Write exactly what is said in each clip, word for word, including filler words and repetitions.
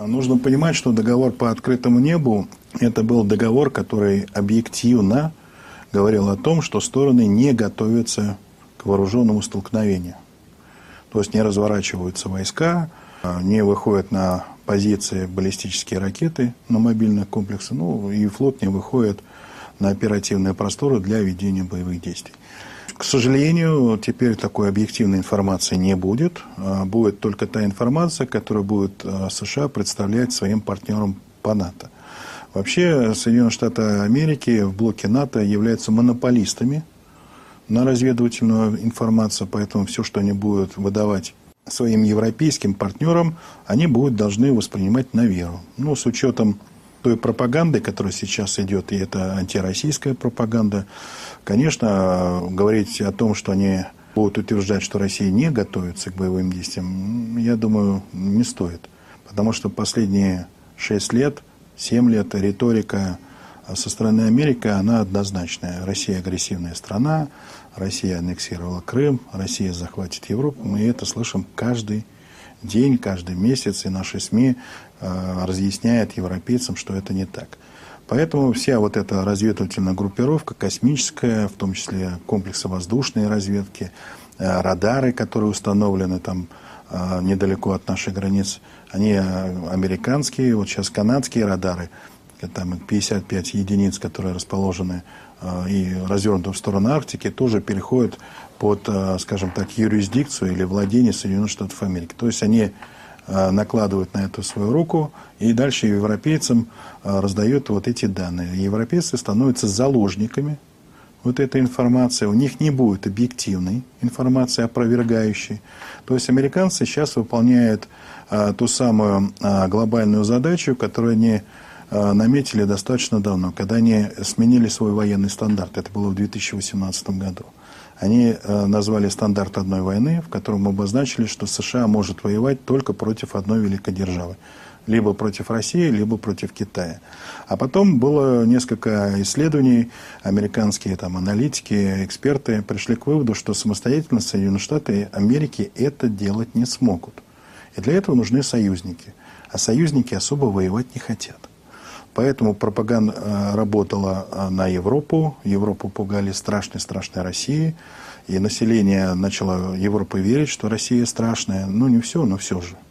Нужно понимать, что договор по открытому небу – это был договор, который объективно говорил о том, что стороны не готовятся к вооруженному столкновению. То есть не разворачиваются войска, не выходят на позиции баллистические ракеты на мобильных комплексах, ну и флот не выходит на оперативные просторы для ведения боевых действий. К сожалению, теперь такой объективной информации не будет. Будет только та информация, которую будет США представлять своим партнерам по НАТО. Вообще, Соединенные Штаты Америки в блоке НАТО являются монополистами на разведывательную информацию, поэтому все, что они будут выдавать своим европейским партнерам, они будут должны воспринимать на веру. Ну, с учетом той пропаганды, которая сейчас идет, и это антироссийская пропаганда, конечно, говорить о том, что они будут утверждать, что Россия не готовится к боевым действиям, я думаю, не стоит. Потому что последние шесть лет, семь лет риторика со стороны Америки, она однозначная. Россия агрессивная страна, Россия аннексировала Крым, Россия захватит Европу. Мы это слышим каждый день, каждый месяц, и наши СМИ э, разъясняют европейцам, что это не так. Поэтому вся вот эта разведывательная группировка, космическая, в том числе комплексы воздушной разведки, э, радары, которые установлены там э, недалеко от наших границ, они э, американские, вот сейчас канадские радары, там пятьдесят пять единиц, которые расположены э, и развернуты в сторону Арктики, тоже переходят под, э, скажем так, юрисдикцию или владение Соединенных Штатов Америки. То есть они э, накладывают на эту свою руку и дальше европейцам э, раздают вот эти данные. Европейцы становятся заложниками вот этой информации. У них не будет объективной информации, опровергающей. То есть американцы сейчас выполняют э, ту самую э, глобальную задачу, которую они наметили достаточно давно, когда они сменили свой военный стандарт. Это было в две тысячи восемнадцатом году. Они назвали стандарт одной войны, в котором обозначили, что США может воевать только против одной великой державы. Либо против России, либо против Китая. А потом было несколько исследований, американские там, аналитики, эксперты пришли к выводу, что самостоятельно Соединенные Штаты Америки это делать не смогут. И для этого нужны союзники. А союзники особо воевать не хотят. Поэтому пропаганда работала на Европу. Европу пугали страшной-страшной Россией. И население начало Европы верить, что Россия страшная. Ну, не все, но все же.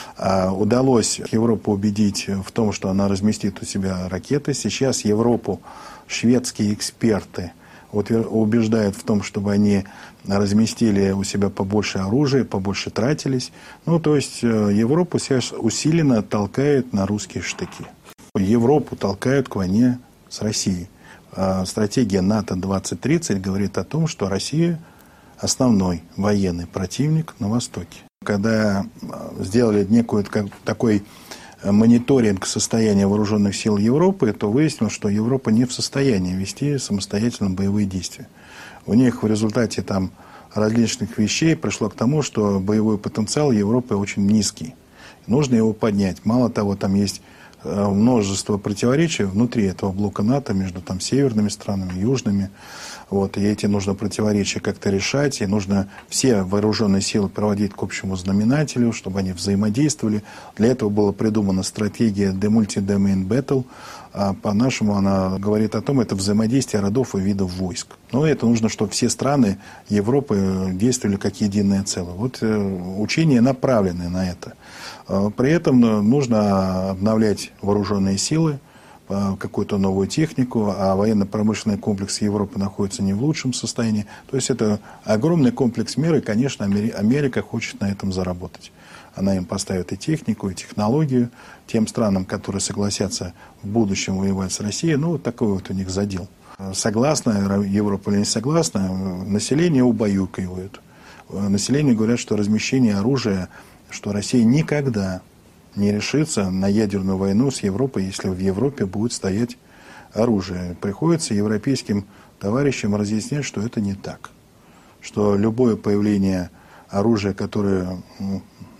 А удалось Европу убедить в том, что она разместит у себя ракеты. Сейчас Европу шведские эксперты убеждают в том, чтобы они разместили у себя побольше оружия, побольше тратились. Ну, то есть Европу сейчас усиленно толкает на русские штыки. Европу толкают к войне с Россией. Стратегия НАТО двадцать тридцать говорит о том, что Россия основной военный противник на Востоке. Когда сделали некую такой мониторинг состояния вооруженных сил Европы, то выяснилось, что Европа не в состоянии вести самостоятельно боевые действия. У них в результате там различных вещей пришло к тому, что боевой потенциал Европы очень низкий. Нужно его поднять. Мало того, там есть множество противоречий внутри этого блока НАТО между там северными странами, южными. Вот, и эти нужно противоречия как-то решать, и нужно все вооруженные силы проводить к общему знаменателю, чтобы они взаимодействовали. Для этого была придумана стратегия The Multi-Domain Battle. А по-нашему она говорит о том, это взаимодействие родов и видов войск. Но это нужно, чтобы все страны Европы действовали как единое целое. Вот учения направлены на это. При этом нужно обновлять вооруженные силы, какую-то новую технику, а военно-промышленный комплекс Европы находится не в лучшем состоянии. То есть это огромный комплекс мер, и, конечно, Америка хочет на этом заработать. Она им поставит и технику, и технологию. Тем странам, которые согласятся в будущем воевать с Россией, ну, вот такой вот у них задел. Согласна Европа или не согласна, население убаюкивает. Население говорят, что размещение оружия, что Россия никогда не решится на ядерную войну с Европой, если в Европе будет стоять оружие. Приходится европейским товарищам разъяснять, что это не так. Что любое появление оружия, которое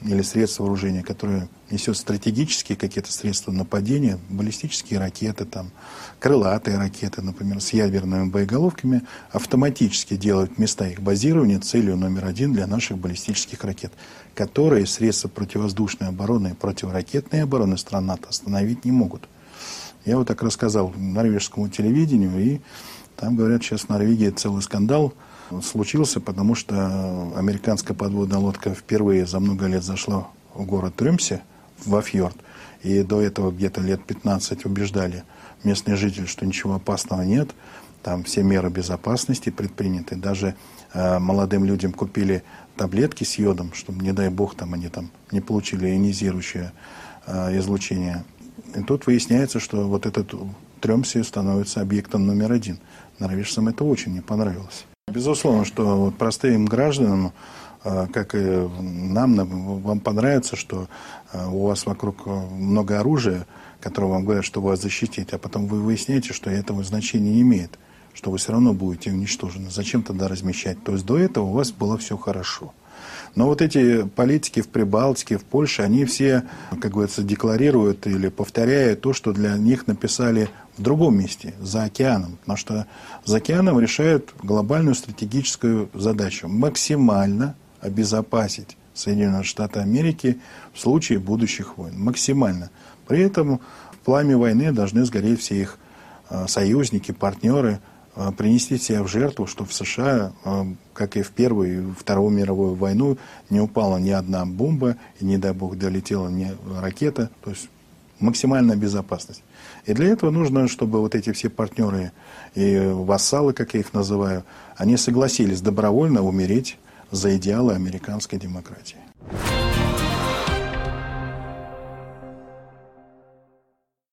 или средство вооружения, которое несет стратегические какие-то средства нападения, баллистические ракеты, там, крылатые ракеты, например, с ядерными боеголовками, автоматически делают места их базирования целью номер один для наших баллистических ракет, которые средства противовоздушной обороны и противоракетной обороны стран НАТО остановить не могут. Я вот так рассказал норвежскому телевидению, и там, говорят, сейчас в Норвегии целый скандал случился, потому что американская подводная лодка впервые за много лет зашла в город Трёмсе, во фьорд, и до этого где-то лет пятнадцать убеждали местные жители, что ничего опасного нет, там все меры безопасности предприняты, даже э, молодым людям купили таблетки с йодом, чтобы, не дай бог, там они там не получили ионизирующее э, излучение. И тут выясняется, что вот этот Трёмсе становится объектом номер один. Норвежцам это очень не понравилось. Безусловно, что вот простым гражданам, как и нам, вам понравится, что у вас вокруг много оружия, которое вам говорят, что вас защитить, а потом вы выясняете, что этого значения не имеет, что вы все равно будете уничтожены. Зачем тогда размещать? То есть до этого у вас было все хорошо. Но вот эти политики в Прибалтике, в Польше, они все, как говорится, декларируют или повторяют то, что для них написали в другом месте, за океаном. Потому что за океаном решают глобальную стратегическую задачу – максимально обезопасить Соединенные Штаты Америки в случае будущих войн. Максимально. При этом в пламя войны должны сгореть все их союзники, партнеры, принести себя в жертву, чтобы в США, как и в Первую и Вторую мировую войну, не упала ни одна бомба, и, не дай бог, долетела ни ракета. То есть максимальная безопасность. И для этого нужно, чтобы вот эти все партнеры и вассалы, как я их называю, они согласились добровольно умереть за идеалы американской демократии.